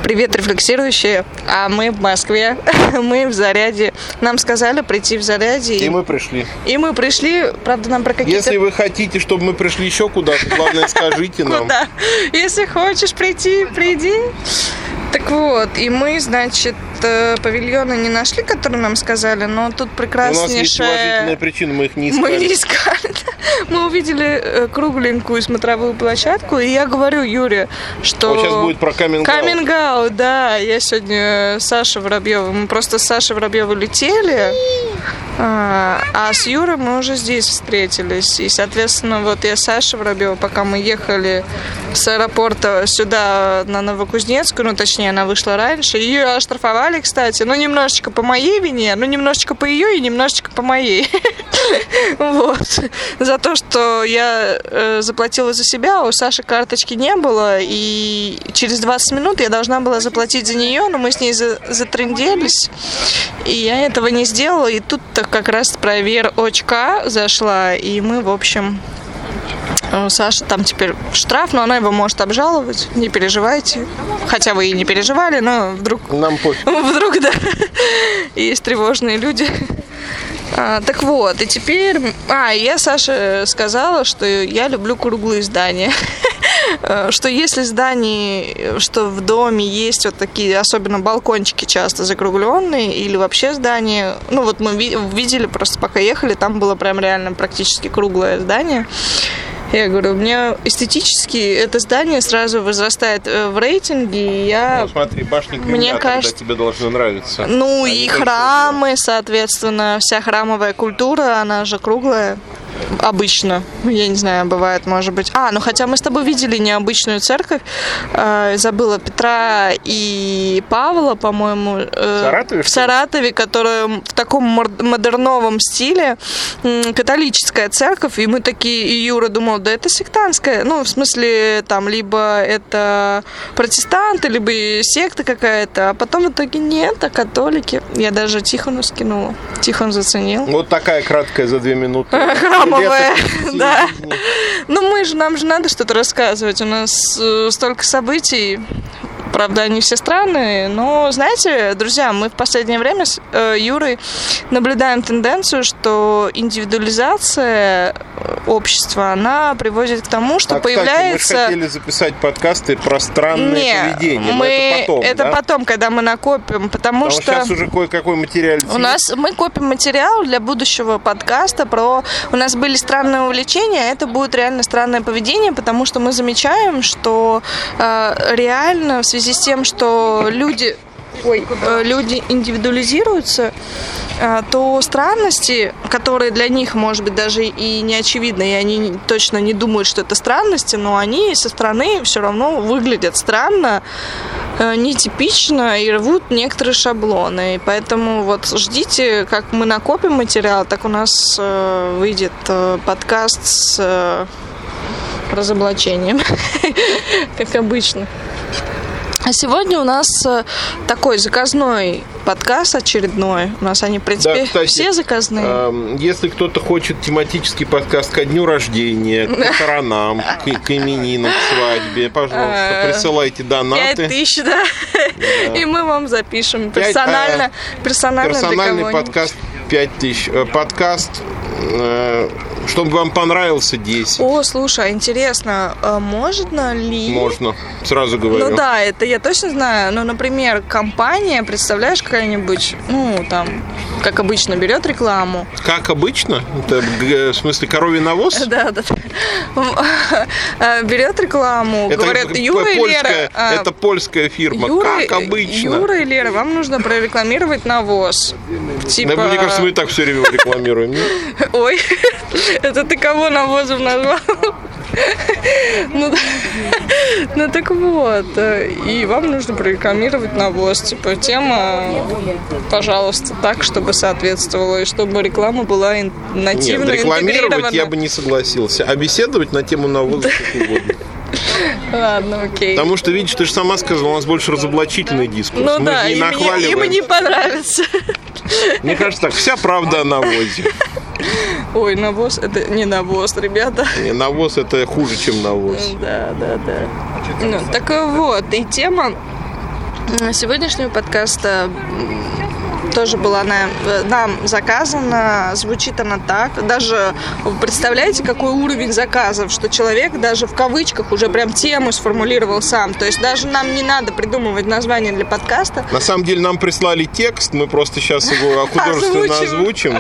Привет, рефлексирующие. А мы в Москве, мы в Заряде. Нам сказали прийти в Заряде. И мы пришли. Правда, нам про какие-то... Если вы хотите, чтобы мы пришли еще куда-то, главное, скажите нам. Куда? Если хочешь прийти, приди. Так вот, и мы, значит, павильоны не нашли, которые нам сказали, но тут прекраснейшая... У нас есть уважительная причина, мы их не искали. Мы не искали. Мы увидели кругленькую смотровую площадку, и я говорю Юре, что... Сейчас будет про каминг-аут. Каминг-аут, да. Я сегодня с Сашей Воробьевой. Мы просто с Сашей Воробьевой летели, а с Юрой мы уже здесь встретились. И, соответственно, вот я с Сашей Воробьевой, пока мы ехали с аэропорта сюда на Новокузнецкую, ну, точнее, она вышла раньше, ее оштрафовали, кстати, ну, немножечко по моей вине, ну, немножечко по ее и немножечко по моей. Вот. За то, что я заплатила за себя, у Саши карточки не было, и через 20 минут я должна была заплатить за нее, но мы с ней затрынделись, и я этого не сделала, и тут-то как раз проверочка зашла, и мы, в общем... Саша там теперь штраф, но она его может обжаловать, не переживайте. Хотя вы и не переживали, но вдруг... Нам пофиг. Вдруг, да. Есть тревожные люди. Так вот, и теперь... я Саше сказала, что я люблю круглые здания. Что если здание, что в доме есть вот такие, особенно балкончики часто закругленные, или вообще здание... Ну вот мы видели, просто пока ехали, там было прям реально практически круглое здание. Я говорю, у меня эстетически это здание сразу возрастает в рейтинге, и я... Ну, смотри, башня Кремля, тогда тебе должно нравиться. Ну, и храмы, соответственно, вся храмовая культура, она же круглая. Обычно. Я не знаю, бывает, может быть. Ну хотя мы с тобой видели необычную церковь. Забыла, Петра и Павла, по-моему. В Саратове, которая в таком модерновом стиле. Католическая церковь. И мы такие, и Юра думал, да это сектантская. Ну, в смысле, там, либо это протестанты, либо секта какая-то. А потом в итоге нет, а католики. Я даже Тихону скинула. Тихон заценил. Вот такая краткая за 2 минуты. Храмовая, да. Ну, нам же надо что-то рассказывать. У нас столько событий. Правда, они все странные, но, знаете, друзья, мы в последнее время с Юрой наблюдаем тенденцию, что индивидуализация общества, она приводит к тому, что появляется... Кстати, мы же хотели записать подкасты про странное поведение, но это потом, это потом, когда мы накопим, потому что... сейчас уже кое-какой материал. Мы копим материал для будущего подкаста про... У нас были странные увлечения, а это будет реально странное поведение, потому что мы замечаем, что реально в связи с тем, что люди индивидуализируются, то странности, которые для них, может быть, даже и не очевидны, и они точно не думают, что это странности, но они со стороны все равно выглядят странно, нетипично и рвут некоторые шаблоны. И поэтому вот ждите, как мы накопим материал, так у нас выйдет подкаст с разоблачением, как обычно. А сегодня у нас такой заказной подкаст очередной. У нас они, в принципе, да, кстати, все заказные. Если кто-то хочет тематический подкаст ко дню рождения, к похоронам, к именинам, к свадьбе, пожалуйста, присылайте донаты. 5000, да? И мы вам запишем персонально персональный подкаст 5000. Подкаст, чтобы вам понравился, 10. О, слушай, интересно, можно ли... Можно, сразу говорю. Ну да, это я точно знаю. Ну, например, компания, представляешь, какая-нибудь, ну, там, как обычно, берет рекламу. Как обычно? Это, в смысле, коровий навоз? Да. Берет рекламу, говорят, Юра и Лера... Это польская фирма, как обычно. Юра и Лера, вам нужно прорекламировать навоз. Типа... Мне кажется, мы и так все время рекламируем. Ой, это ты кого навозом назвал? Ну так вот, и вам нужно прорекламировать навоз. Типа тема, пожалуйста, так, чтобы соответствовала, и чтобы реклама была нативно интегрирована. Рекламировать я бы не согласился, а беседовать на тему навоза как угодно. Ладно, окей. Потому что, видишь, ты же сама сказала, у нас больше разоблачительный дискурс. Ну да, им не понравится. Мне кажется так, вся правда о навозе. Ой, навоз, это не навоз, ребята. Не, навоз это хуже, чем навоз. Да. Ну, так вот, и тема сегодняшнего подкаста тоже была нам заказана. Звучит она так. Даже представляете, какой уровень заказов, что человек даже в кавычках уже прям тему сформулировал сам. То есть даже нам не надо придумывать название для подкаста. На самом деле нам прислали текст, мы просто сейчас его художественно озвучим.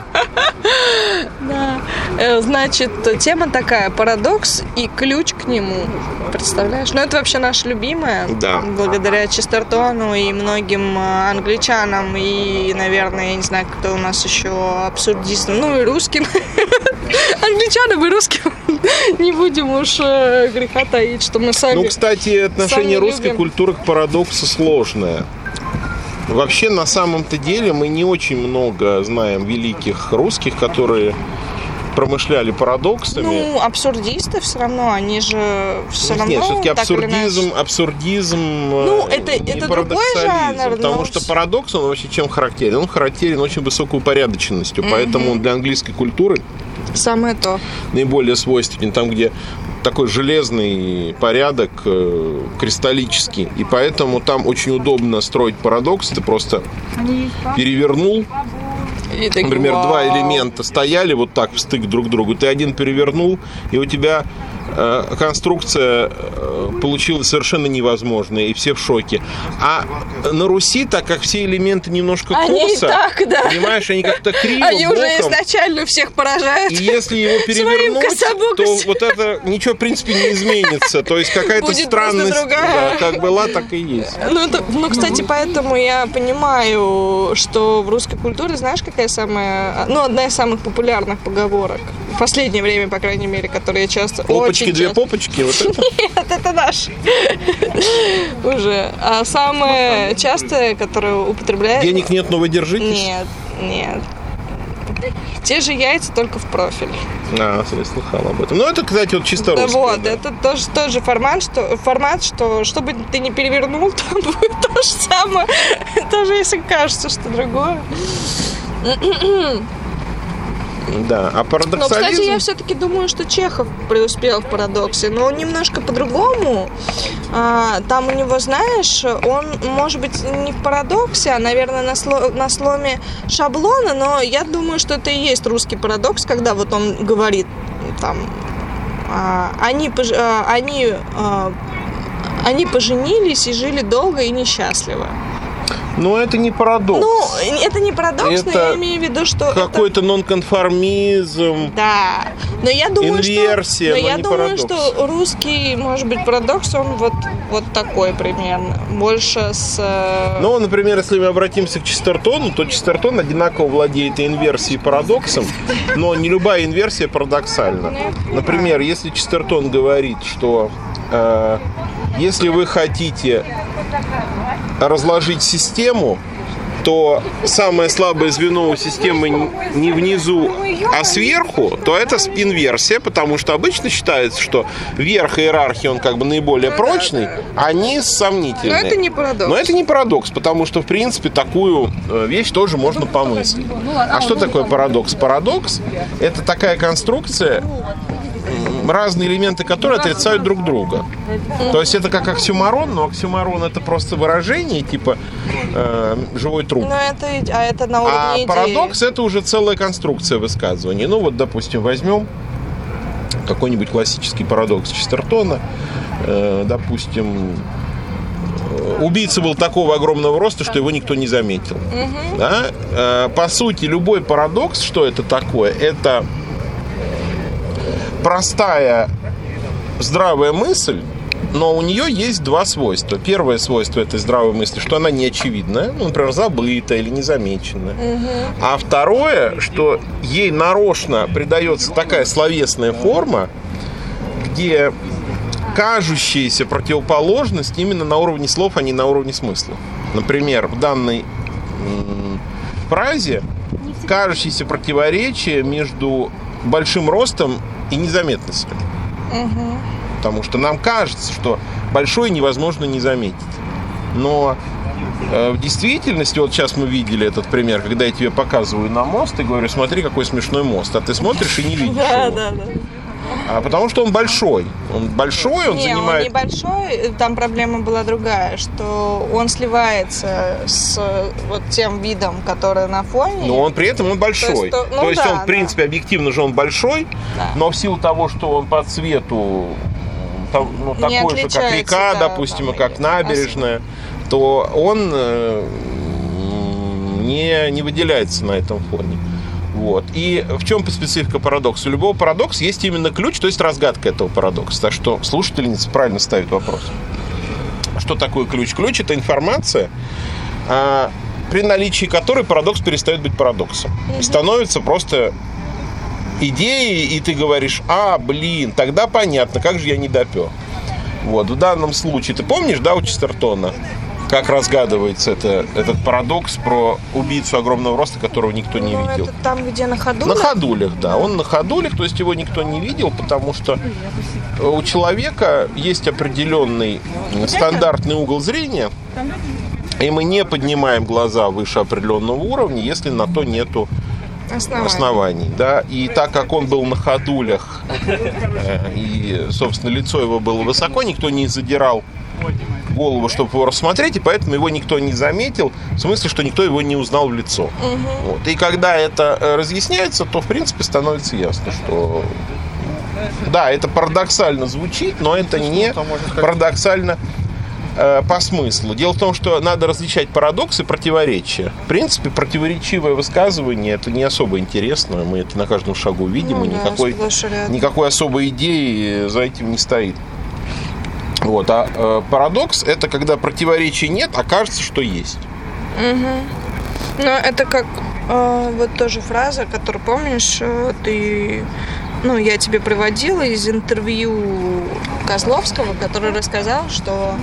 Да. Значит, тема такая: парадокс и ключ к нему. Представляешь? Ну, это вообще наша любимая. Да. Благодаря Честертону и многим англичанам и, наверное, я не знаю, кто у нас еще абсурдистам, ну и русским. Англичанам и русским. Не будем уж греха таить, что мы сами. Ну, кстати, отношение русской культуры к парадоксу сложное. Вообще, на самом-то деле, мы не очень много знаем великих русских, которые промышляли парадоксами. Ну, абсурдисты все равно, они же все равно. Нет, все-таки абсурдизм. Ну, это другой жанр. Потому что парадокс, он вообще чем характерен? Он характерен очень высокой упорядоченностью. Поэтому он для английской культуры самое то. Наиболее свойственен там, где такой железный порядок, кристаллический. И поэтому там очень удобно строить парадокс. Ты просто перевернул. Например, два элемента стояли вот так в стык друг к другу. Ты один перевернул, и у тебя конструкция получилась совершенно невозможная, и все в шоке. А на Руси, так как все элементы немножко косо, понимаешь, они как-то криво, они боком, уже изначально всех поражают. И если его перевернуть, то вот это ничего, в принципе, не изменится. То есть какая-то будет странность, да, как была, так и есть. Ну, кстати, поэтому я понимаю, что в русской культуре, знаешь, какая одна из самых популярных поговорок в последнее время, по крайней мере, которые я часто... Попочки, две попочки, вот это? Нет, это наш. Уже. А самое частое, которое употребляет... Денег нет, но вы держитесь? Нет. Те же яйца, только в профиль. Я слыхал об этом. Ну, это, кстати, вот чисто русское. Вот, да. Это тоже тот же формат, что чтобы ты не перевернул, там будет то же самое. Даже если кажется, что другое. Да, а парадоксализм... Но, кстати, я все-таки думаю, что Чехов преуспел в парадоксе, но немножко по-другому. Там у него, знаешь, он, может быть, не в парадоксе, а, наверное, на сломе шаблона, но я думаю, что это и есть русский парадокс, когда вот он говорит, там, они поженились и жили долго и несчастливо. Но это не парадокс. Ну, это не парадокс, но я имею в виду, что какой-то нонконформизм. Да. Но я думаю, инверсия, но я думаю, что русский, может быть, парадокс, он вот такой примерно. Больше с... Ну, например, если мы обратимся к Честертону, то Честертон одинаково владеет и инверсией, и парадоксом, но не любая инверсия парадоксальна. Например, если Честертон говорит, что если вы хотите разложить систему, то самое слабое звено у системы не внизу, а сверху, то это инверсия, потому что обычно считается, что верх иерархии, он как бы наиболее прочный, а низ сомнительный. Но это не парадокс. Но это не парадокс, потому что, в принципе, такую вещь тоже можно помыслить. А что такое парадокс? Парадокс – это такая конструкция, разные элементы которой отрицают друг друга. То есть это как оксюморон, но оксюморон это просто выражение, типа живой труп. Это на уровне идеи. Парадокс это уже целая конструкция высказывания. Ну вот, допустим, возьмем какой-нибудь классический парадокс Честертона. Допустим, убийца был такого огромного роста, что его никто не заметил. Да? По сути, любой парадокс, что это такое? Это простая здравая мысль, но у нее есть два свойства. Первое свойство этой здравой мысли, что она не очевидная, ну, например, забытая или незамеченная. А второе, что ей нарочно придается такая словесная форма, где кажущаяся противоположность именно на уровне слов, а не на уровне смысла. Например, в данной фразе кажущееся противоречие между большим ростом и незаметностью. Потому что нам кажется, что большое невозможно не заметить. Но в действительности, вот сейчас мы видели этот пример, когда я тебе показываю на мост и говорю, смотри, какой смешной мост, а ты смотришь и не видишь его. Потому что он большой. Он большой, он занимает... он небольшой, там проблема была другая, что он сливается с вот тем видом, который на фоне. Но он при этом он большой. То есть он, в принципе, объективно же он большой, но в силу того, что он по цвету такой же, как река, допустим, и как набережная, то он не выделяется на этом фоне. Вот. И в чем специфика парадокса? У любого парадокса есть именно ключ, то есть разгадка этого парадокса. Так что слушательница правильно ставит вопрос. Что такое ключ? Ключ – это информация, при наличии которой парадокс перестает быть парадоксом. Становится просто идеей, и ты говоришь: тогда понятно, как же я не допер. Вот. В данном случае, ты помнишь, да, у Честертона, как разгадывается этот парадокс про убийцу огромного роста, которого никто не видел? Это там, где на ходулях? На ходулях, да. Он на ходулях, то есть его никто не видел, потому что у человека есть определенный стандартный угол зрения, и мы не поднимаем глаза выше определенного уровня, если на то нету оснований, да. И так как он был на ходулях, и, собственно, лицо его было высоко, никто не задирал голову, чтобы его рассмотреть, и поэтому его никто не заметил, в смысле, что никто его не узнал в лицо. Вот. И когда это разъясняется, то, в принципе, становится ясно, что да, это парадоксально звучит, но это не парадоксально по смыслу. Дело в том, что надо различать парадокс и противоречие. В принципе, противоречивое высказывание — это не особо интересно, мы это на каждом шагу видим, и никакой особой идеи за этим не стоит. Вот. А парадокс — это когда противоречия нет, а кажется, что есть. Ну, это как вот тоже фраза, которую, помнишь, я тебе приводила из интервью Козловского, который рассказал, что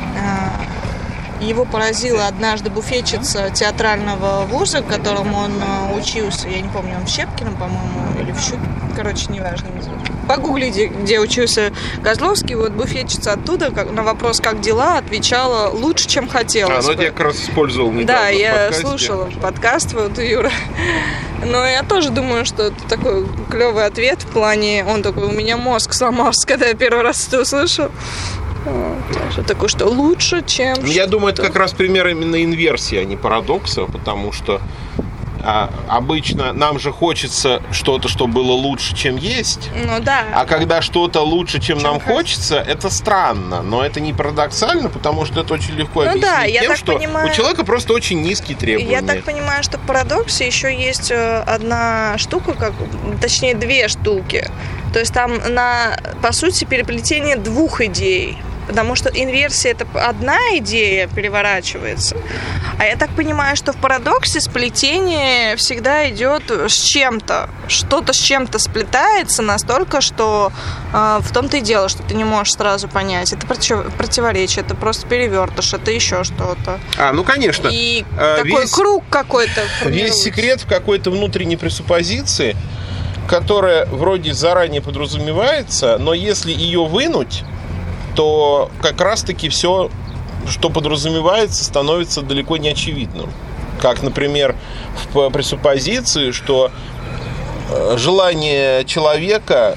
его поразила однажды буфетчица театрального вуза, в котором он учился. Я не помню, он в Щепкино, по-моему, или в неважно. Погуглите, где учился Козловский. Вот буфетчица оттуда на вопрос «как дела?» отвечала лучше, чем хотелось бы. Я как раз использовал недавно. Да, я слушала подкаст вот у Юры. Но я тоже думаю, что это такой клевый ответ в плане... Он такой: у меня мозг сломался, когда я первый раз это услышал. Что такое, что лучше, чем... Я думаю, это как раз пример именно инверсии, а не парадокса, потому что обычно нам же хочется что-то, что было лучше, чем есть. Ну да. А когда что-то лучше, чем нам хочется, это странно. Но это не парадоксально, потому что это очень легко объяснить тем, что у человека просто очень низкие требования. Я так понимаю, что в парадоксе еще есть одна штука, точнее две штуки. То есть там по сути, переплетение двух идей. Потому что инверсия — это одна идея переворачивается. А я так понимаю, что в парадоксе сплетение всегда идет с чем-то. Что-то с чем-то сплетается настолько, что в том-то и дело, что ты не можешь сразу понять. Это противоречие, это просто перевертыш, это еще что-то. Ну конечно. И такой круг какой-то формируется. Весь секрет в какой-то внутренней пресуппозиции, которая вроде заранее подразумевается, но если ее вынуть, то как раз-таки все, что подразумевается, становится далеко не очевидным. Как, например, в пресуппозиции, что желания человека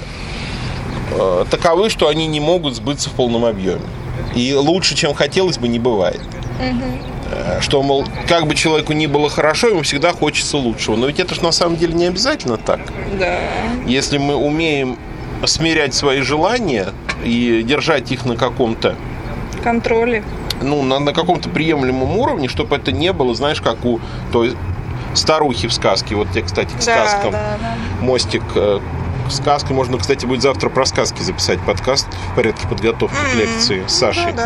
таковы, что они не могут сбыться в полном объеме. И лучше, чем хотелось бы, не бывает. Что, мол, как бы человеку ни было хорошо, ему всегда хочется лучшего. Но ведь это же на самом деле не обязательно так. Да. Если мы умеем смирять свои желания и держать их на каком-то контроле, на каком-то приемлемом уровне, чтобы это не было, знаешь, как у той старухи в сказке. Вот тебе, кстати, к сказкам мостик к сказке. Можно, кстати, будет завтра про сказки записать подкаст в порядке подготовки к лекции с Сашей.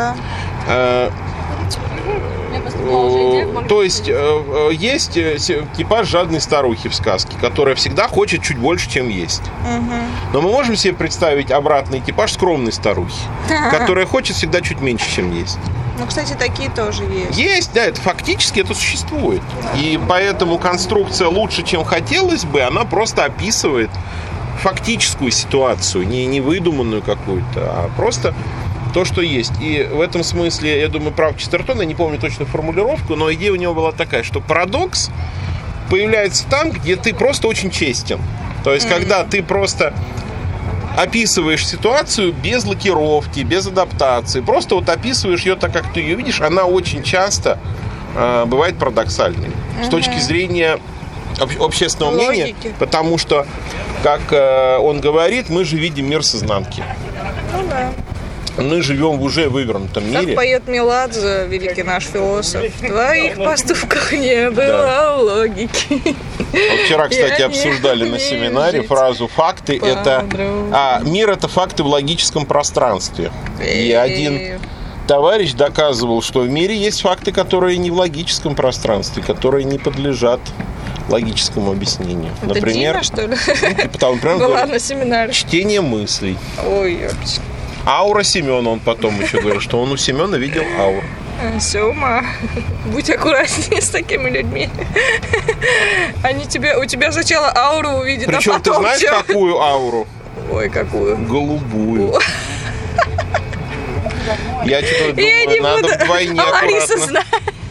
То есть есть типаж жадной старухи в сказке, которая всегда хочет чуть больше, чем есть. Но мы можем себе представить обратный типаж скромной старухи, которая хочет всегда чуть меньше, чем есть. Кстати, такие тоже есть. Есть, да, это фактически это существует. И поэтому конструкция «лучше, чем хотелось бы», она просто описывает фактическую ситуацию, не выдуманную какую-то, а просто то, что есть. И в этом смысле, я думаю, прав Честертон, я не помню точно формулировку, но идея у него была такая, что парадокс появляется там, где ты просто очень честен. То есть, когда ты просто описываешь ситуацию без лакировки, без адаптации. Просто вот описываешь ее так, как ты ее видишь. Она очень часто бывает парадоксальной с точки зрения общественного мнения, потому что, как он говорит, мы же видим мир с изнанки. Ну да. Мы живем в уже вывернутом мире. Как поет Меладзе, великий наш философ. В твоих поступках не было логики. Вот вчера, кстати, обсуждали на семинаре фразу «факты» — это... мир — это факты в логическом пространстве. И один товарищ доказывал, что в мире есть факты, которые не в логическом пространстве, которые не подлежат логическому объяснению. Это например, Дима, что ли? Была на семинаре. Чтение мыслей. Ой, ёпчик. Аура Семена, он потом еще говорил, что он у Семена видел ауру. Сема, будь аккуратнее с такими людьми. У тебя сначала ауру увидят, причем а потом ты знаешь, какую ауру? Ой, какую? Голубую. Я что-то думаю, надо вдвойне аккуратно.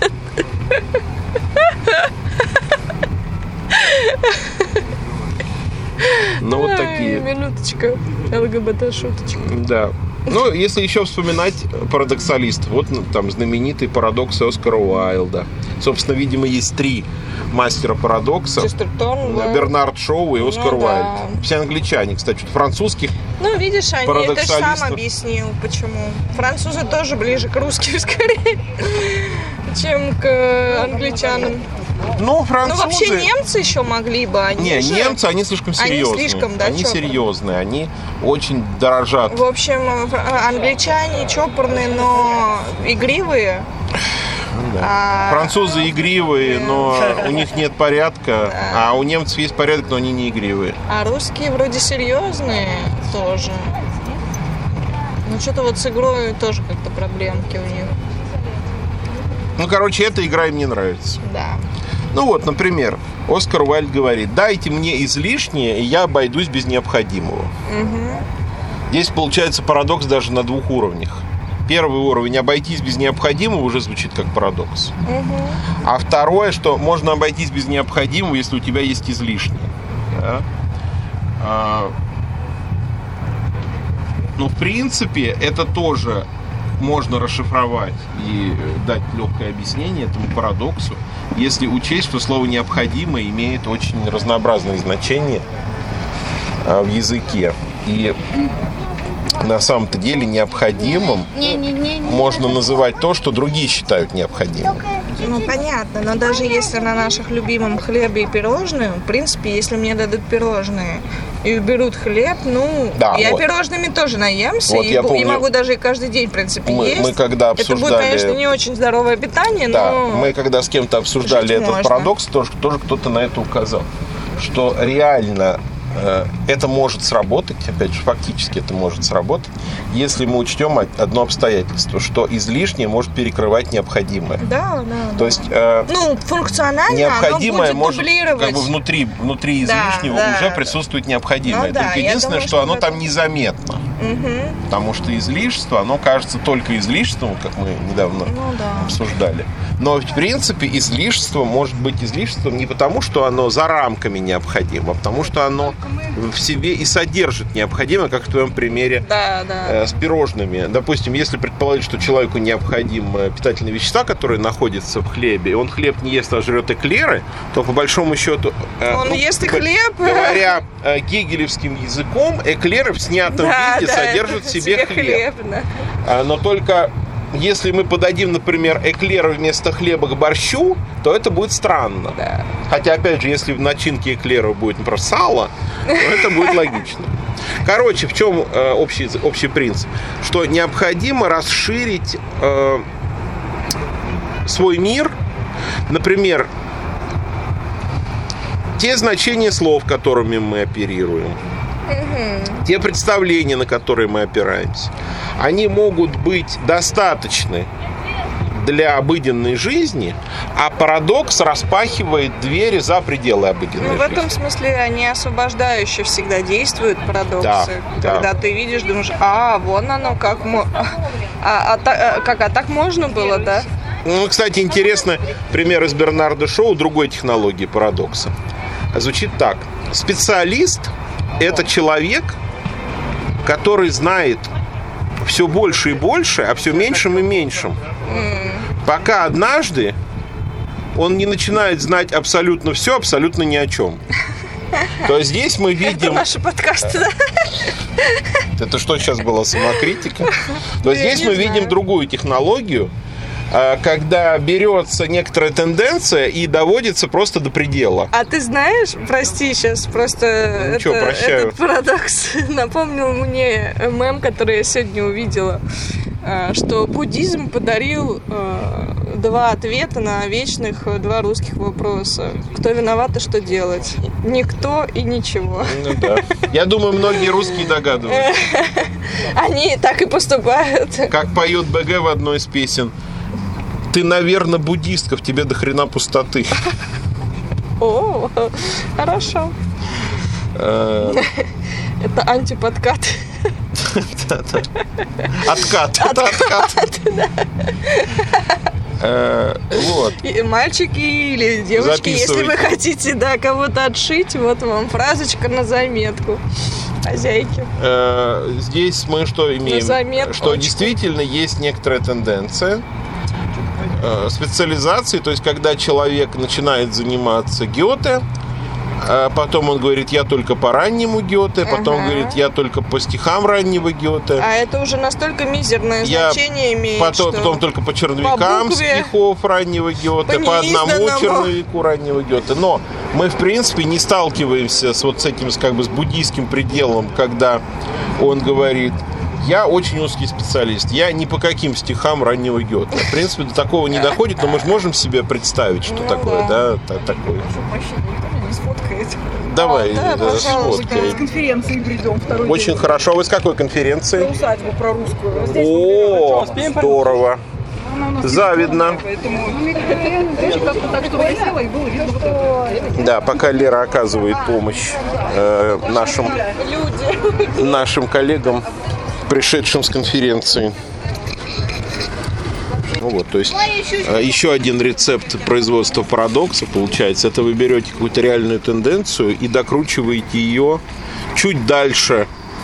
Ну, вот такие. Минуточка. ЛГБТ-шуточка. Да. Ну, если еще вспоминать парадоксалистов, вот там знаменитый парадокс Оскара Уайлда. Собственно, видимо, есть 3 мастера парадокса. Честертон, да. Бернард Шоу и Оскар Уайлд. Да. Все англичане, кстати, французских. Ну, видишь, ты же сам объяснил, почему. Французы тоже ближе к русским, скорее, чем к англичанам. Ну, французы... Ну, вообще немцы еще могли бы. Немцы, они слишком серьезные. Они серьезные, они очень дорожат. В общем, англичане чопорные, но игривые. Да. Французы игривые, но у них нет порядка. А у немцев есть порядок, но они не игривые. А русские вроде серьезные тоже. Ну, что-то вот с игрой тоже как-то проблемки у них. Ну, короче, эта игра им не нравится. Да. Ну вот, например, Оскар Уайльд говорит: дайте мне излишнее, и я обойдусь без необходимого. Здесь получается парадокс даже на 2 уровнях. Первый уровень — обойтись без необходимого уже звучит как парадокс. А второе, что можно обойтись без необходимого, если у тебя есть излишнее. Да? Ну, в принципе, это тоже можно расшифровать и дать легкое объяснение этому парадоксу, если учесть, что слово «необходимо» имеет очень разнообразные значения в языке. И на самом-то деле необходимым можно называть то, что другие считают необходимым. Ну, понятно, но даже если на наших любимом хлебе и пирожные, в принципе, если мне дадут пирожные и уберут хлеб, ну, да, я вот пирожными тоже наемся, вот и могу даже и каждый день, в принципе, есть. Мы когда обсуждали... Это будет, конечно, не очень здоровое питание, да, но... мы когда с кем-то обсуждали этот можно. Парадокс, тоже кто-то на это указал, что реально это может сработать, опять же, фактически это может сработать, если мы учтем одно обстоятельство, что излишнее может перекрывать необходимое. Да, да. То есть функционально необходимое оно будет дублировать. Как бы внутри излишнего уже присутствует необходимое. Ну, только единственное, что оно там незаметно. Потому что излишество, оно кажется только излишеством, как мы недавно обсуждали. Но в принципе излишество может быть излишеством не потому, что оно за рамками необходимо, а потому что оно в себе и содержит необходимое, как в твоем примере с пирожными. Допустим, если предположить, что человеку необходимы питательные вещества, которые находятся в хлебе, и он хлеб не ест, а жрет эклеры, то по большому счету... Он ест и хлеб. Говоря гегелевским языком, эклеры в снятом виде содержат в себе хлеб. Но только... Если мы подадим, например, эклеры вместо хлеба к борщу, то это будет странно. Да. Хотя, опять же, если в начинке эклеров будет, например, сало, то это будет логично. Короче, в чем общий принцип? Что необходимо расширить свой мир. Например, те значения слов, которыми мы оперируем, те представления, на которые мы опираемся, они могут быть достаточны для обыденной жизни, а парадокс распахивает двери за пределы обыденной жизни. В этом смысле они освобождающе всегда действуют, парадоксы. Когда ты видишь, думаешь, вон оно, как так можно было, да? Ну, кстати, интересно, пример из Бернарда Шоу другой технологии парадокса. Звучит так. Специалист — это человек, который знает все больше и больше, а все меньшим и меньшим. Пока однажды он не начинает знать абсолютно все, абсолютно ни о чем. То есть здесь мы видим... Это наши подкасты, да? Это что сейчас была, самокритика? То есть здесь мы видим другую технологию, когда берется некоторая тенденция и доводится просто до предела. А ты знаешь, прости, сейчас просто этот парадокс напомнил мне мем, который я сегодня увидела, что буддизм подарил 2 ответа на вечных 2 русских вопроса. Кто виноват и что делать? Никто и ничего. Ну да. Я думаю, многие русские догадываются. Они так и поступают. Как поет БГ в одной из песен. Ты, наверное, буддистка, в тебе до хрена пустоты. О, хорошо. Это антиподкат. Откат. Это откат. Вот. Мальчики или девушки, если вы хотите, да, кого-то отшить, вот вам фразочка на заметку. Хозяйки. Здесь мы что имеем? Что действительно есть некоторая тенденция специализации, то есть когда человек начинает заниматься Гёте, потом он говорит, я только по раннему Гёте, потом говорит, я только по стихам раннего Гёте. А это уже настолько мизерное значение имеет, потом только по черновикам стихов раннего Гёте, по одному черновику раннего Гёте. Но мы, в принципе, не сталкиваемся с вот с этим, как бы, с буддийским пределом, когда он говорит, я очень узкий специалист, я ни по каким стихам раннего Гёте. В принципе, до такого не доходит, но мы же можем себе представить, что такое, да, такое. Давай, сфоткай. С конференции придем второй Очень день. хорошо. Вы с какой конференции? Про усадьбу, про русскую. Здесь О, здорово. Завидно. Да, пока Лера оказывает помощь нашим коллегам, пришедшим с конференции. Ну вот, то есть еще один рецепт производства парадоксов получается. Это вы берете какую-то реальную тенденцию и докручиваете ее чуть дальше,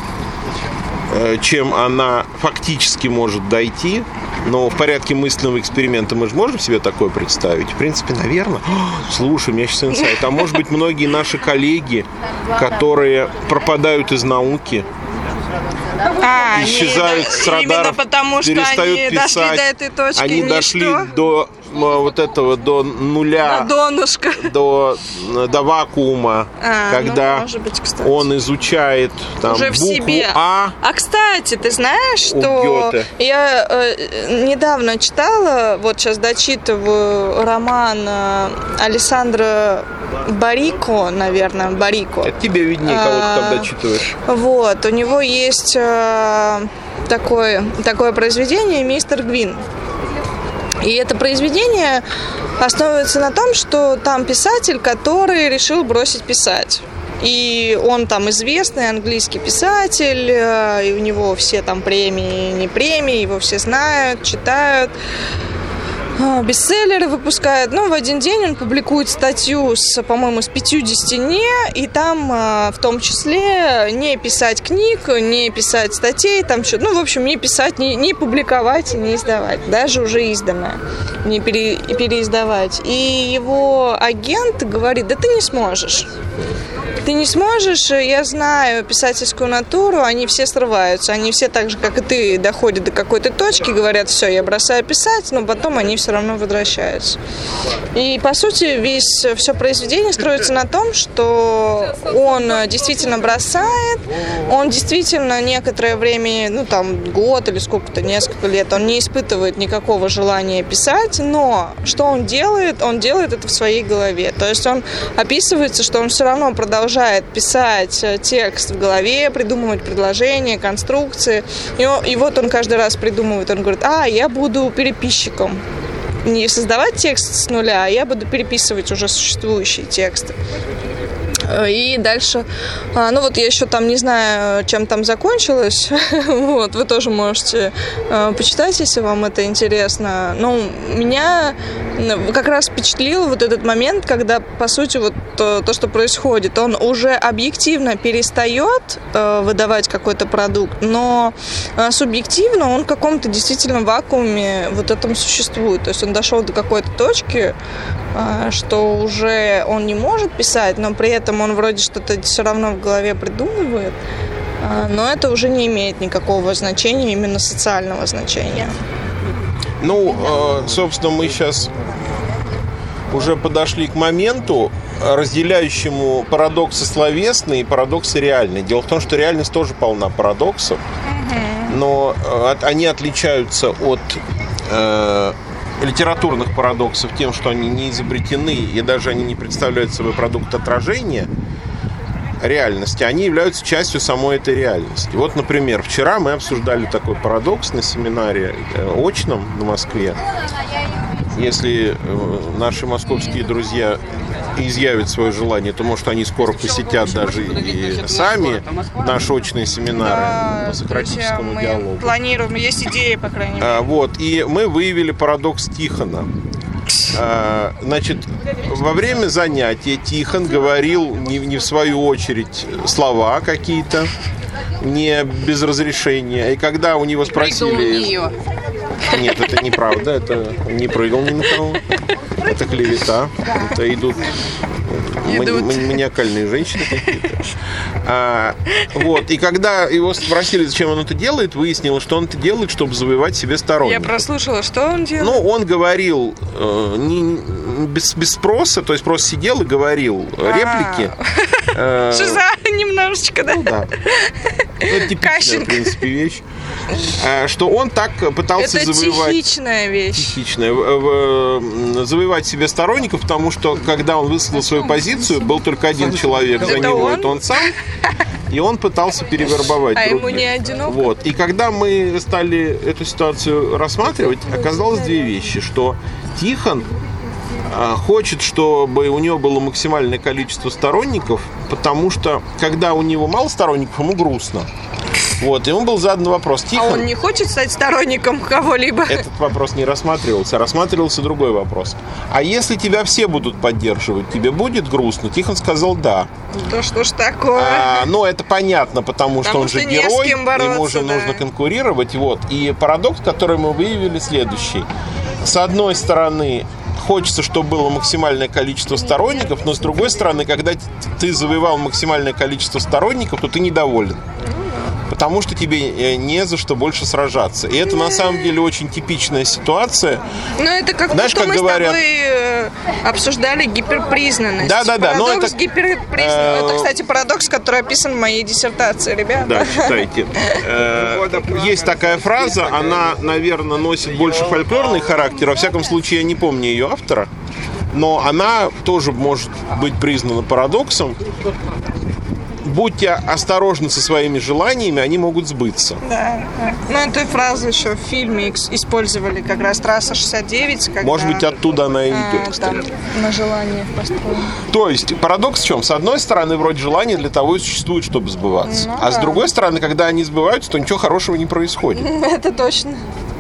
чем она фактически может дойти. Но в порядке мысленного эксперимента мы же можем себе такое представить? В принципе, наверное. Слушай, у меня сейчас инсайт. А может быть, многие наши коллеги, которые пропадают из науки, исчезают с радаров, потому что перестают они писать. Дошли до этой точки, они дошли до вот этого, до нуля, до донышка, до вакуума, когда может быть, он изучает там уже букву в себе. А. Кстати, ты знаешь, что я недавно читала, вот сейчас дочитываю роман Алессандро Барико, наверное, Барико. Это тебе виднее, кого ты там дочитываешь. Вот, у него есть такое произведение «Мистер Гвин». И это произведение основывается на том, что там писатель, который решил бросить писать. И он там известный английский писатель, и у него все там премии, не премии, его все знают, читают. Бестселлеры выпускает. Но в один день он публикует статью по-моему, с 50 «не», и там в том числе не писать книг, не писать статей, там что, в общем, не писать, не публиковать, не издавать, даже уже изданное, не переиздавать. И его агент говорит, да ты не сможешь. Ты не сможешь, я знаю писательскую натуру, они все срываются, они все так же, как и ты, доходят до какой-то точки, говорят, все, я бросаю писать, но потом они все равно возвращаются. И, по сути, все произведение строится на том, что он действительно бросает, он действительно некоторое время, год или сколько-то, несколько лет, он не испытывает никакого желания писать, но что он делает? Он делает это в своей голове. То есть он описывается, что он все равно продолжает писать текст в голове, придумывать предложения, конструкции. И вот он каждый раз придумывает, он говорит, я буду переписчиком. Не создавать текст с нуля, а я буду переписывать уже существующие тексты. И дальше, ну вот я еще там не знаю, чем там закончилось, вот, вы тоже можете почитать, если вам это интересно. Но меня как раз впечатлил вот этот момент, когда, по сути, вот то, что происходит, он уже объективно перестает выдавать какой-то продукт, но субъективно он в каком-то действительно вакууме вот этом существует. То есть он дошел до какой-то точки, что уже он не может писать, но при этом он вроде что-то все равно в голове придумывает, но это уже не имеет никакого значения, именно социального значения. Ну, собственно, мы сейчас уже подошли к моменту, разделяющему парадоксы словесные и парадоксы реальные. Дело в том, что реальность тоже полна парадоксов, но они отличаются от литературных парадоксов тем, что они не изобретены и даже они не представляют собой продукт отражения реальности, они являются частью самой этой реальности. Вот, например, вчера мы обсуждали такой парадокс на семинаре очном в Москве. Если наши московские друзья изъявят свое желание, то, может, они скоро посетят даже и сами наши очные семинары по сократическому диалогу. Планируем, есть идеи, по крайней мере. Вот, и мы выявили парадокс Тихона. Значит, во время занятия Тихон говорил не в свою очередь слова какие-то, не без разрешения. И когда у него спросили... Нет, это неправда, это не прыгал ни на кого. Это клевета. Это идут маниакальные женщины какие-то. Вот. И когда его спросили, зачем он это делает, выяснилось, что он это делает, чтобы завоевать себе сторонников. Я прослушала, что он делал. Ну, он говорил без спроса, то есть просто сидел и говорил реплики. Шиза немножечко, да? Ну, да. Это типичная, в принципе, вещь. Что он так пытался завоевать... Это типичная вещь. Типичная. Завоевать себе сторонников, потому что, когда он высказал свою позицию, был только один человек за него, это он сам. И он пытался перевербовать других. Ему не одиноко. Вот. И когда мы стали эту ситуацию рассматривать, оказалось две вещи. Что Тихон хочет, чтобы у него было максимальное количество сторонников, потому что, когда у него мало сторонников, ему грустно. Вот, ему был задан вопрос. Тихон, а он не хочет стать сторонником кого-либо? Этот вопрос не рассматривался, рассматривался другой вопрос. А если тебя все будут поддерживать, тебе будет грустно? Тихон сказал да. Да что ж такое? Ну, это понятно, потому что он же герой, ему же нужно конкурировать. Вот. И парадокс, который мы выявили, следующий. С одной стороны, хочется, чтобы было максимальное количество сторонников, но с другой стороны, когда ты завоевал максимальное количество сторонников, то ты недоволен. Потому что тебе не за что больше сражаться. И это на самом деле очень типичная ситуация. Ну, это как знаешь, будто как мы говорят... с тобой обсуждали гиперпризнанность. Да. Парадокс гиперпризнанности. Это, кстати, парадокс, который описан в моей диссертации, ребята. Да, читайте. Есть такая фраза, она, наверное, носит больше фольклорный характер. Во всяком случае, я не помню ее автора. Но она тоже может быть признана парадоксом. Будьте осторожны со своими желаниями, они могут сбыться. Да. Ну, эту фразу еще в фильме использовали, как раз «Трасса 69». Когда... Может быть, оттуда она и идет, кстати. Там на желание построено. То есть, парадокс в чем? С одной стороны, вроде желания для того и существуют, чтобы сбываться. А с другой стороны, когда они сбываются, то ничего хорошего не происходит. Это точно.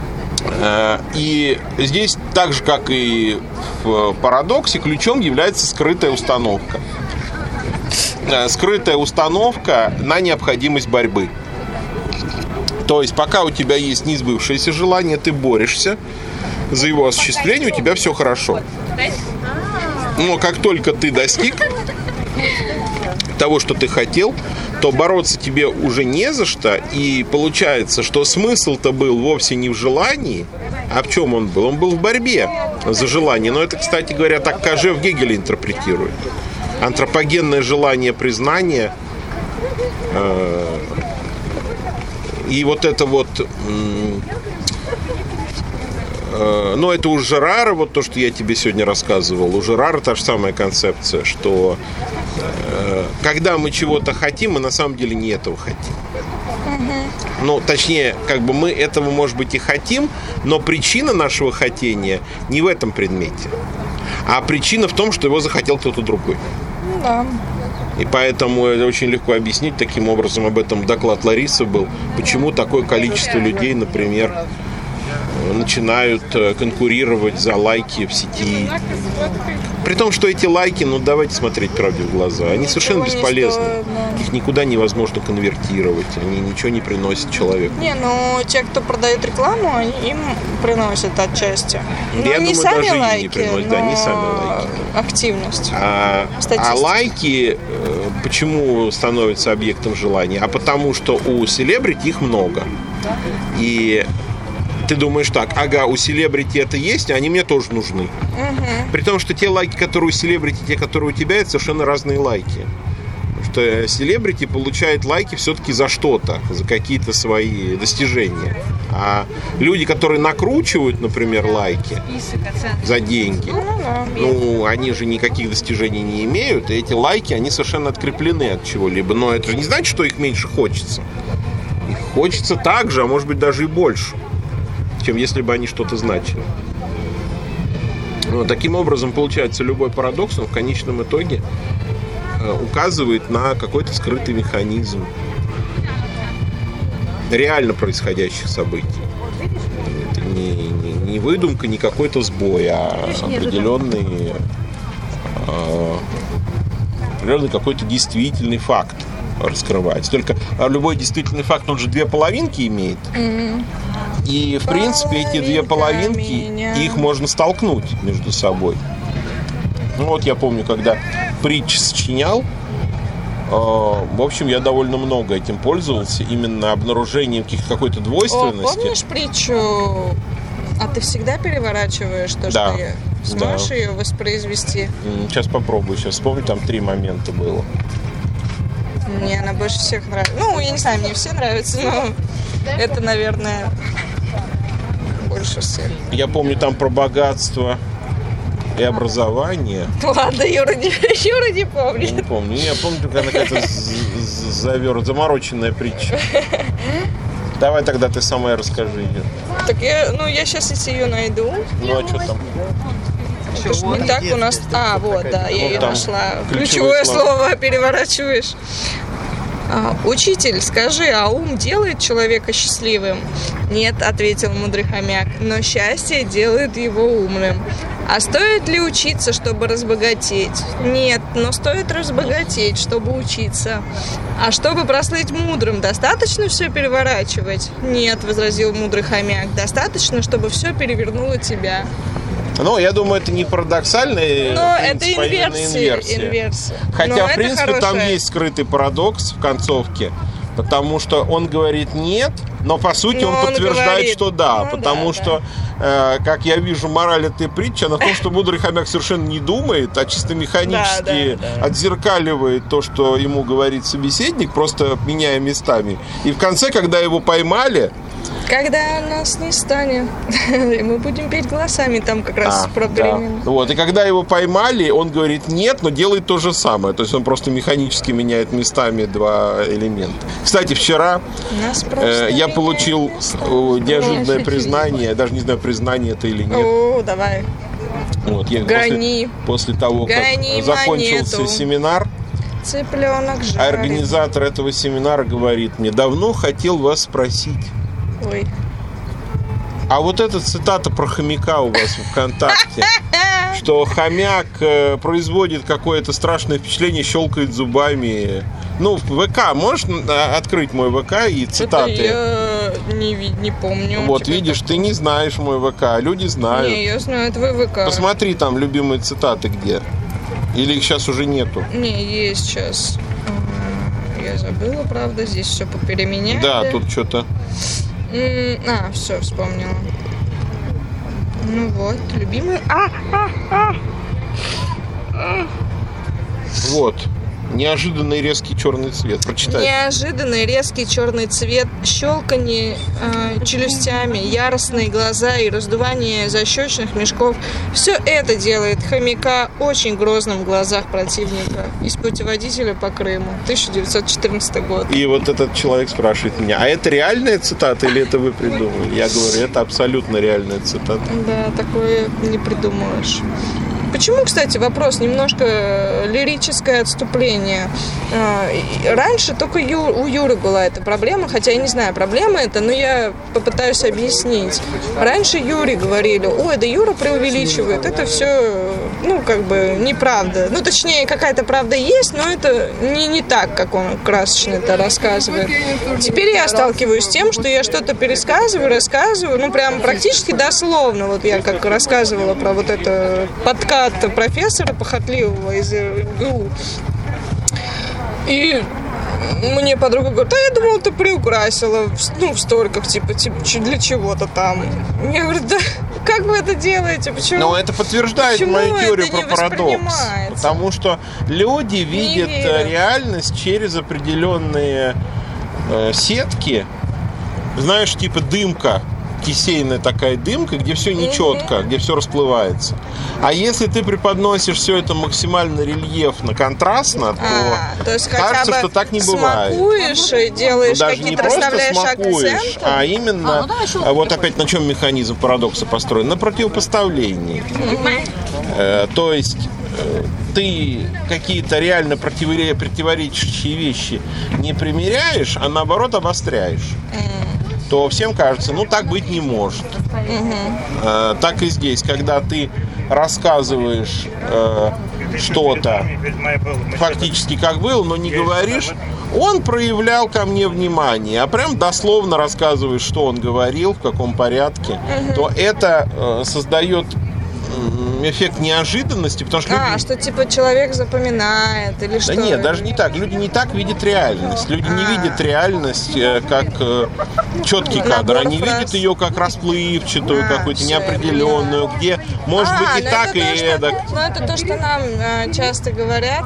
И здесь, так же, как и в парадоксе, ключом является скрытая установка. Скрытая установка на необходимость борьбы. То есть, пока у тебя есть несбывшееся желание, ты борешься за его осуществление, у тебя все хорошо. Но как только ты достиг того, что ты хотел, то бороться тебе уже не за что. И получается, что смысл-то был вовсе не в желании. А в чем он был? Он был в борьбе за желание. Но это, кстати говоря, так Кожев Гегель интерпретирует. Антропогенное желание признания. И вот это вот... Но это у Жерара, вот то, что я тебе сегодня рассказывал. У Жерара та же самая концепция, что когда мы чего-то хотим, мы на самом деле не этого хотим. Ну, точнее, как бы мы этого, может быть, и хотим, но причина нашего хотения не в этом предмете. А причина в том, что его захотел кто-то другой. Да. И поэтому это очень легко объяснить. Таким образом, об этом доклад Ларисы был. Почему такое количество людей, например, начинают конкурировать за лайки в сети. При том, что эти лайки, давайте смотреть правде в глаза, они совершенно бесполезны. Их никуда невозможно конвертировать, они ничего не приносят человеку. Те, кто продает рекламу, им приносят отчасти. Я не думаю, сами даже лайки, и не приносят, да, не сами лайки. Активность. А лайки почему становятся объектом желания? А потому что у селебрити их много. И ты думаешь так, у селебрити это есть, а они мне тоже нужны. При том, что те лайки, которые у селебрити, те, которые у тебя, это совершенно разные лайки. Потому что селебрити получает лайки все-таки за что-то, за какие-то свои достижения. А люди, которые накручивают, например, лайки за деньги, они же никаких достижений не имеют, и эти лайки, они совершенно откреплены от чего-либо. Но это же не значит, что их меньше хочется. Их хочется так же, а может быть даже и больше, чем если бы они что-то значили. Таким образом, получается, любой парадокс, он в конечном итоге указывает на какой-то скрытый механизм реально происходящих событий. Это не выдумка, не какой-то сбой, а определенный какой-то действительный факт раскрывается. Только любой действительный факт, он же две половинки имеет. И, в принципе, эти две половинки, их можно столкнуть между собой. Я помню, когда притч сочинял, в общем, я довольно много этим пользовался, именно обнаружением какой-то двойственности. Помнишь притчу «А ты всегда переворачиваешь то, что я...» Сможешь ее воспроизвести? Сейчас попробую, сейчас вспомню, там 3 момента было. Мне она больше всех нравится. Я не знаю, мне все нравятся, но это, наверное, больше всех. Я помню там про богатство и образование. Ладно, Юра не помнит. Не помню. Я помню, какая какая-то замороченная притча. Давай тогда ты сама расскажи ее. Так я сейчас если ее найду. А что там? Не так у нас... я ее нашла. Ключевое слово переворачиваешь. Учитель, скажи, а ум делает человека счастливым? Нет, ответил мудрый хомяк, но счастье делает его умным. А стоит ли учиться, чтобы разбогатеть? Нет, но стоит разбогатеть, чтобы учиться. А чтобы прослыть мудрым, достаточно все переворачивать? Нет, возразил мудрый хомяк, достаточно, чтобы все перевернуло тебя. Я думаю, это не парадоксальная, но это инверсия. Хотя, в принципе, там есть скрытый парадокс в концовке, потому что он говорит «нет», но по сути он подтверждает, говорит, что да, потому что, как я вижу, мораль этой притчи, она в том, что мудрый хомяк совершенно не думает, а чисто механически отзеркаливает то, что ему говорит собеседник, просто меняя местами. И в конце, когда его поймали... Когда нас не станет, мы будем петь голосами, там как раз про перемену. И когда его поймали, он говорит «нет», но делает то же самое. То есть он просто механически меняет местами 2 элемента. Кстати, вчера я получил неожиданное признание. Я даже не знаю, признание это или нет. Давай. После того, как закончился семинар, цыпленок жарит. Организатор этого семинара говорит мне: давно хотел вас спросить. Ой. А вот эта цитата про хомяка у вас в ВКонтакте, что хомяк производит какое-то страшное впечатление, щелкает зубами. В ВК можешь открыть мой ВК и цитаты? Я не помню. Видишь, ты не знаешь мой ВК, люди знают. Не, я знаю твой ВК. Посмотри там любимые цитаты где. Или их сейчас уже нету? Не, есть сейчас. Я забыла, правда, здесь все попеременяли. Да, тут что-то... все, вспомнила. Любимый... Неожиданный резкий черный цвет. Прочитай. Неожиданный резкий черный цвет, щелканье челюстями, яростные глаза и раздувание защечных мешков. Все это делает хомяка очень грозным в глазах противника. Из путеводителя по Крыму, 1914 год. И вот этот человек спрашивает меня: а это реальная цитата или это вы придумали? Я говорю, это абсолютно реальная цитата. Да, такое не придумаешь. Почему, кстати, вопрос, немножко лирическое отступление. Раньше только у Юры была эта проблема, хотя я не знаю, проблема это, но я попытаюсь объяснить. Раньше Юре говорили: ой, да Юра преувеличивает, это все, неправда. Точнее, какая-то правда есть, но это не так, как он красочно это рассказывает. Теперь я сталкиваюсь с тем, что я что-то рассказываю, прям практически дословно. Вот я как рассказывала про вот это подкат профессора похотливого из МГУ. И мне подруга говорит: да я думала, ты приукрасила в сториках, типа для чего-то там. Я говорю: да как вы это делаете? Почему? Но это подтверждает мою теорию про парадокс. Потому что люди видят реальность через определенные сетки. Знаешь, типа дымка, кисейная такая дымка, где все нечетко, где все расплывается. А если ты преподносишь все это максимально рельефно, контрастно, то есть кажется, что так не бывает. Смакуешь и делаешь какие-то, расставляешь акценты. А именно, вот опять на чем механизм парадокса построен? На противопоставлении. То есть ты какие-то реально противоречащие вещи не примеряешь, а наоборот обостряешь. То всем кажется, так быть не может. Так и здесь, когда ты рассказываешь что-то фактически как было, но не говоришь: он проявлял ко мне внимание, а прям дословно рассказываешь, что он говорил, в каком порядке, то это создает эффект неожиданности, потому что люди... что типа человек запоминает или что? Да нет, даже не так. Люди не так видят реальность. Люди не видят реальность как четкий кадр. Они видят ее как расплывчатую, какую-то неопределенную, где может быть и так, и эдак. Это то, что нам часто говорят,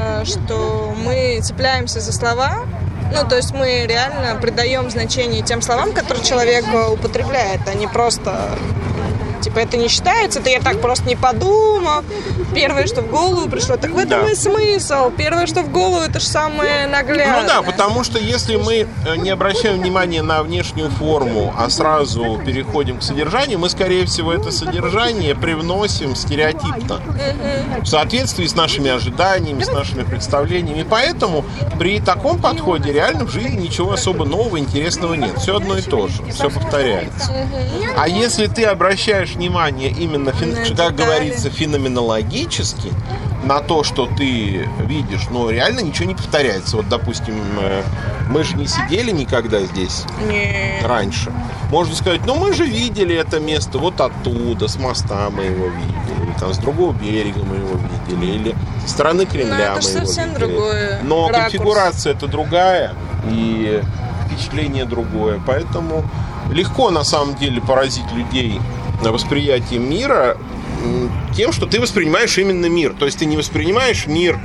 что мы цепляемся за слова. То есть мы реально придаем значение тем словам, которые человек употребляет, а не просто... Типа это не считается, это я так просто не подумал. Первое, что в голову пришло, так в этом и смысл. Первое, что в голову, это же самое наглядное. Потому что если мы не обращаем внимания на внешнюю форму, а сразу переходим к содержанию, мы, скорее всего, это содержание привносим стереотипно. В соответствии с нашими ожиданиями, с нашими представлениями. Поэтому при таком подходе реально в жизни ничего особо нового, интересного нет. Все одно и то же, все повторяется. А если ты обращаешь внимание именно, как говорится, феноменологически на то, что ты видишь, реально ничего не повторяется. Вот, допустим, мы же не сидели никогда здесь раньше. Можно сказать: мы же видели это место вот оттуда, с моста мы его видели, или там с другого берега мы его видели, или со стороны Кремля мы его видели. Другое. Но конфигурация это другая, и впечатление другое. Поэтому легко на самом деле поразить людей на восприятие мира тем, что ты воспринимаешь именно мир. То есть ты не воспринимаешь мир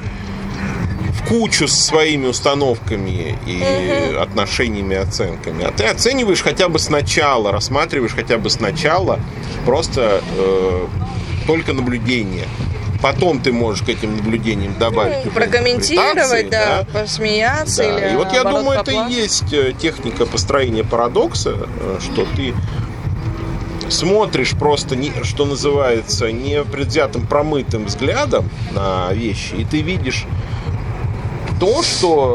в кучу со своими установками и отношениями, оценками, а ты оцениваешь хотя бы сначала, рассматриваешь хотя бы сначала просто только наблюдение. Потом ты можешь к этим наблюдениям добавить прокомментировать, посмеяться. Да. Или и вот я думаю, это и есть техника построения парадокса, что ты смотришь просто, что называется, непредвзятым промытым взглядом на вещи, и ты видишь то, что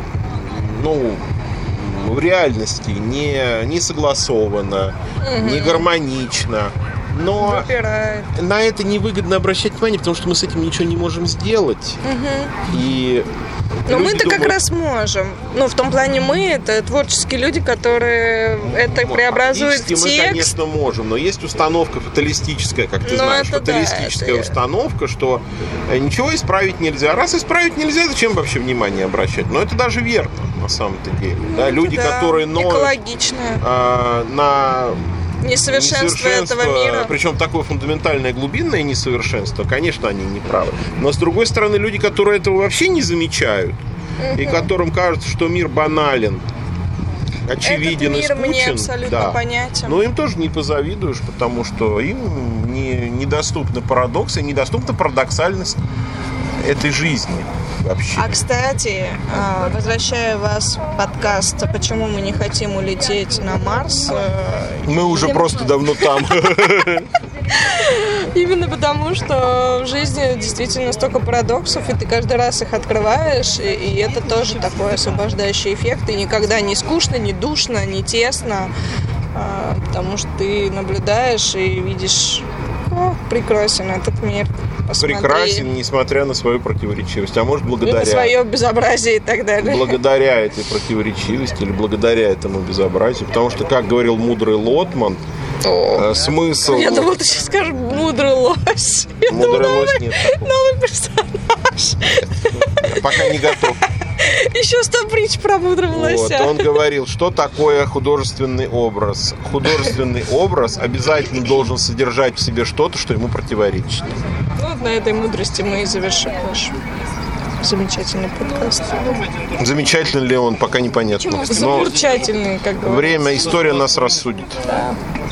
в реальности не согласовано, не гармонично. Но на это невыгодно обращать внимание, потому что мы с этим ничего не можем сделать. И но мы-то как раз можем. В том плане это творческие люди, которые это преобразуют в текст. Мы, конечно, можем, но есть установка фаталистическая, как ты знаешь, фаталистическая установка, что ничего исправить нельзя. Раз исправить нельзя, зачем вообще внимание обращать? Но это даже верно, на самом-то деле. Люди, которые экологично. На несовершенство этого мира. Причем такое фундаментальное глубинное несовершенство, конечно, они не правы. Но с другой стороны, люди, которые этого вообще не замечают, и которым кажется, что мир банален, очевиден и скучен, мне абсолютно понятен. Но им тоже не позавидуешь, потому что им недоступны парадоксы, недоступна парадоксальность этой жизни. Вообще. А, кстати, возвращая вас в подкаст «Почему мы не хотим улететь на Марс?» Мы уже просто давно там. Именно потому, что в жизни действительно столько парадоксов, и ты каждый раз их открываешь, и это тоже такой освобождающий эффект, и никогда не скучно, не душно, не тесно, потому что ты наблюдаешь и видишь, прекрасен этот мир. Посмотри. Прекрасен, несмотря на свою противоречивость. А может, благодаря... На свое безобразие и так далее. Благодаря этой противоречивости или благодаря этому безобразию. Потому что, как говорил мудрый Лотман, смысл... Я думала, ты сейчас скажешь «мудрый лось». Мудрый лось нет такого. Новый персонаж. Пока не готов. Еще 100 притч про мудрого лося. Он говорил, что такое художественный образ. Художественный образ обязательно должен содержать в себе что-то, что ему противоречит. Вот на этой мудрости мы и завершим наш замечательный подкаст. Замечательный ли он, пока непонятно. Замечательный, как говорится. Время, история нас рассудит. Да.